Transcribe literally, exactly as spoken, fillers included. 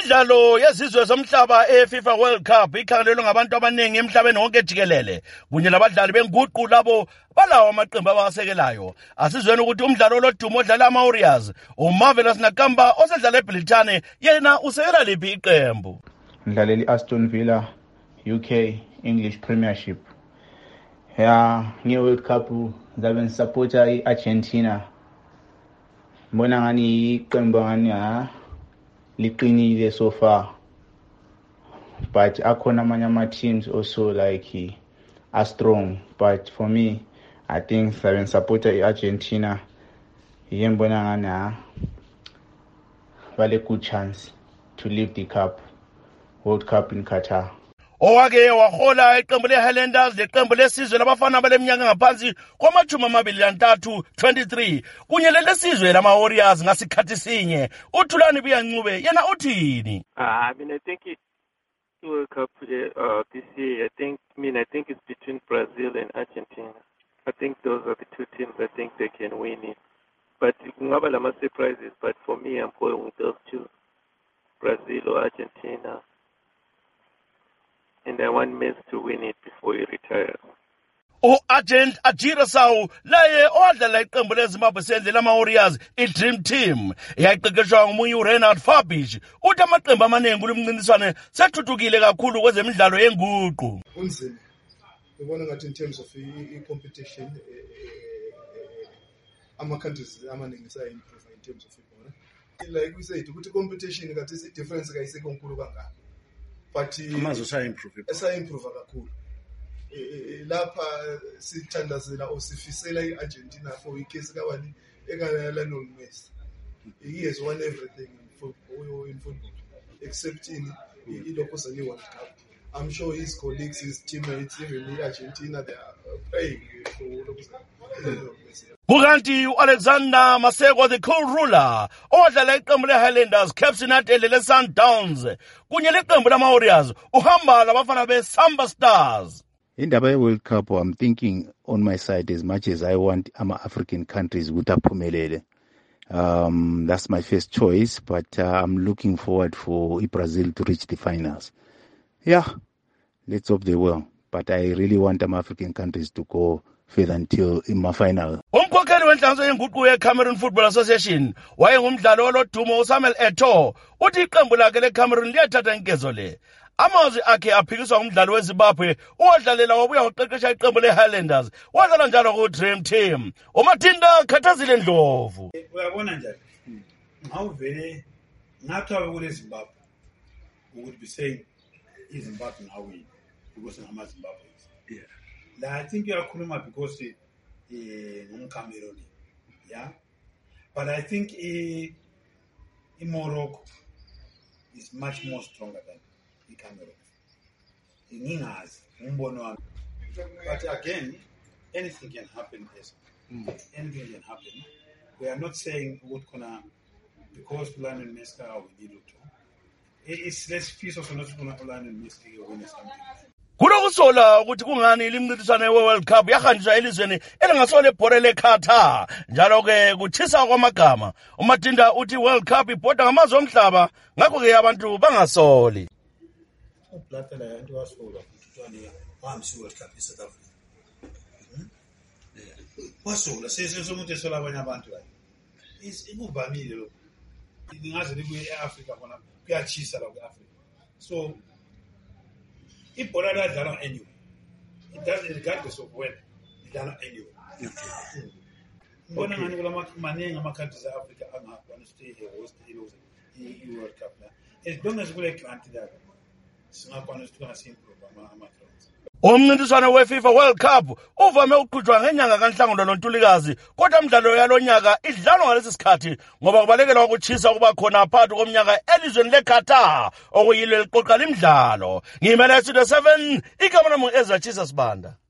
Imidlalo yezizwe zomhlaba eFIFA World Cup ikhangelelwe ngabantu abaningi emhlabeni wonke jikelele kunye labadlali benguqu labo balawo amaqembu abasekelayo. Asizweni ukuthi umdlalo lodumo odlala ama-Warriors uMarvelous Nakamba osedlala eBrithani yena usekela liphi iqembu? Ngidlalela iAston Villa U K English Premiership. Ya nge-World Cup ngabe ngisupporta iArgentina. Mbona ngani iqembu ngani ha liqinile so far, but akhona amanye ama-teams also like are strong, but for me I think seven supporter i-Argentina yembona ngana vale good chance to lift the cup World Cup in Qatar. Owake wahola iqembu leHighlanders leqembu lesizwe labafana baleminyaka ngaphansi kwamajumi amabili nantathu twenty-three kunye lelesizwe lama-Warriors ngasikhathi sinye. uThulani Buyancube yena uthini? I mean, I think it World Cup uh, this year, I think, I mean, I think it's between Brazil and Argentina. I think those are the two teams I think they can win it. But ngaba lama surprises, but for me I'm going with those two, Brazil or Argentina. And I want Messi to win it before he retires. U-Agent Ajira Sawu laye odlala iqembu leZimbabwe sendlela ama-Warriors i-Dream Team yayiqeqeshwa ngomunye uReinhard Fabish uthi amaqembu amaningi kulumncintiswane sethuthukile kakhulu kwezemidlalo yenguqu. Unzima ubona ngathi in terms of i-competition ama-countries amaningi sa-improve in terms of football. Like we said ukuthi competition kathi i-difference kayisekho nkulu kangaka. But amazwe sa-improve sa-improve kakhulu. Lapha sithandazela osifisela iArgentina for icase kawani ekalano Messi. He has won everything in football, in football except in ilokuzani World Cup. I'm sure his colleagues, his teammates, even in Argentina, they are praying for Messi. Bukanti uAlexander Maseko the co-ruler odlala iqembu leHighlanders Caps United leSundowns kunye leqembu lama-Warriors uhamba labafana beSamba Stars. In the World Cup, I'm thinking on my side as much as I want ama African countries with aphumelele. Um, that's my first choice, but uh, I'm looking forward for Brazil to reach the finals. Yeah, let's hope they will. But I really want ama African countries to go further until in my final. Umkhokheli wenhlanganiso yenguqu yeCameroon Football Association wayengumdlalo olodumo uSamuel Eto'o uthi iqembu lakhe leCameroon liyathatha inkezo le. Amazwi akhe aphikiswa ngumdlalo weZimbabwe odlalela wabuya waqeqesha iqembu leHighlanders wadlala njalo ku-Dream Team. uMatinda Khathazile Ndlovu. Uyabona njani? Ngawuvele ngathawe kule Zimbabwe ukuthi be saying iZimbabwe now win because ngamaZimbabwe. Yeah. La I think uyakhuluma because eh ngumCameroon. Yeah. But I think eh Morocco is much more stronger than Cameroon. Ngingazi umbono wami. But again, anything can happen. Yes. Mm. Anything can happen. We are not saying what gonna because Lionel Messi we need to. It's less piece of not gonna Lionel Messi win something. Kulokusola ukuthi kungani limncintiswane we-World Cup yahanjiswa elizweni elingasole ibhora leQatar. Njalo ke kuthisa kwamagama. uMatinda uthi World Cup ibhoda ngamazwe omhlaba ngakho ke abantu bangasoli. Uplata la yantu wasola kuthiwa wahamsi World Cup eSouth Africa. Wasola sese somuntu esola abanye abantu la. Ikuvamile lo. Ningaze libuye eAfrica khona kuyachisa la kweAfrica. So ibhola ladlala anyway. It doesn't regardless of when lidlala anyway. Okay. Mbona ngani kula maningi ama-countries eAfrica angakwana stay host i-World Cup la. As long as kule grant la. Umncintiswane weFIFA World Cup uvame ukuqhutshwa ngenyanga kaNhlangula noNtulikazi kodwa imidlalo yalonyaka idlalwa ngalesi sikhathi ngoba kubalekelwa ukuchisa kuba khona phakathi komnyaka elizweni leQatar okuyilo liqoqa imidlalo. Ngimele Studio seven igama lami uEzra Chisa Sibanda.